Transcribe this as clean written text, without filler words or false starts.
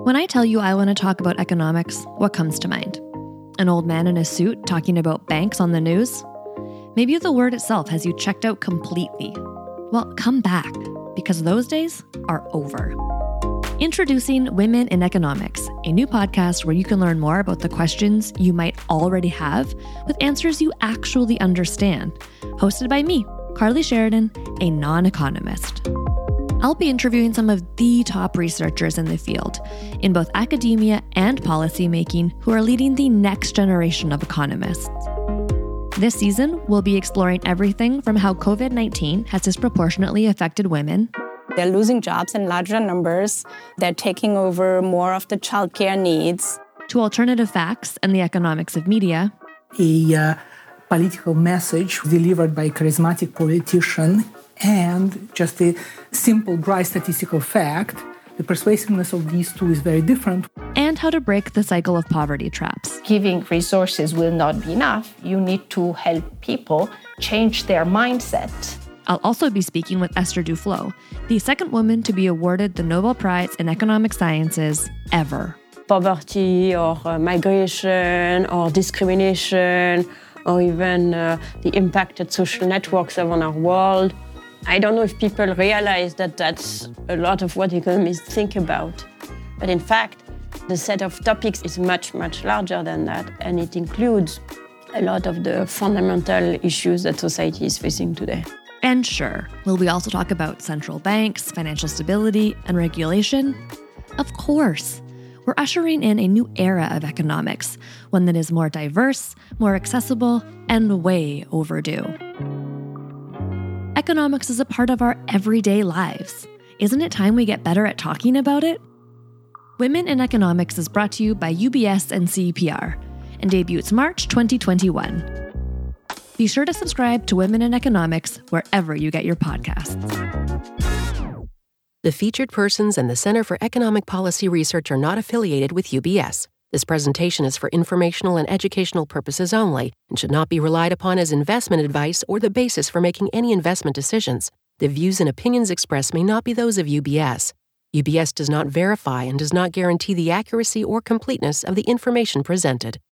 When I tell you I want to talk about economics, what comes to mind? An old man in a suit talking about banks on the news? Maybe the word itself has you checked out completely. Well, come back, because those days are over. Introducing Women in Economics, a new podcast where you can learn more about the questions you might already have with answers you actually understand. Hosted by me, Carly Sheridan, a non-economist. I'll be interviewing some of the top researchers in the field, in both academia and policymaking, who are leading the next generation of economists. This season, we'll be exploring everything from how COVID-19 has disproportionately affected women. They're losing jobs in larger numbers. They're taking over more of the childcare needs. To alternative facts and the economics of media. A political message delivered by a charismatic politician and just a simple, dry statistical fact, the persuasiveness of these two is very different. And how to break the cycle of poverty traps. Giving resources will not be enough. You need to help people change their mindset. I'll also be speaking with Esther Duflo, the second woman to be awarded the Nobel Prize in Economic Sciences ever. Poverty or migration or discrimination or even the impacted social networks around our world. I don't know if people realize that that's a lot of what economists think about. But in fact, the set of topics is much, much larger than that, and it includes a lot of the fundamental issues that society is facing today. And sure, will we also talk about central banks, financial stability, and regulation? Of course. We're ushering in a new era of economics, one that is more diverse, more accessible, and way overdue. Economics is a part of our everyday lives. Isn't it time we get better at talking about it? Women in Economics is brought to you by UBS and CEPR and debuts March 2021. Be sure to subscribe to Women in Economics wherever you get your podcasts. The featured persons and the Center for Economic Policy Research are not affiliated with UBS. This presentation is for informational and educational purposes only and should not be relied upon as investment advice or the basis for making any investment decisions. The views and opinions expressed may not be those of UBS. UBS does not verify and does not guarantee the accuracy or completeness of the information presented.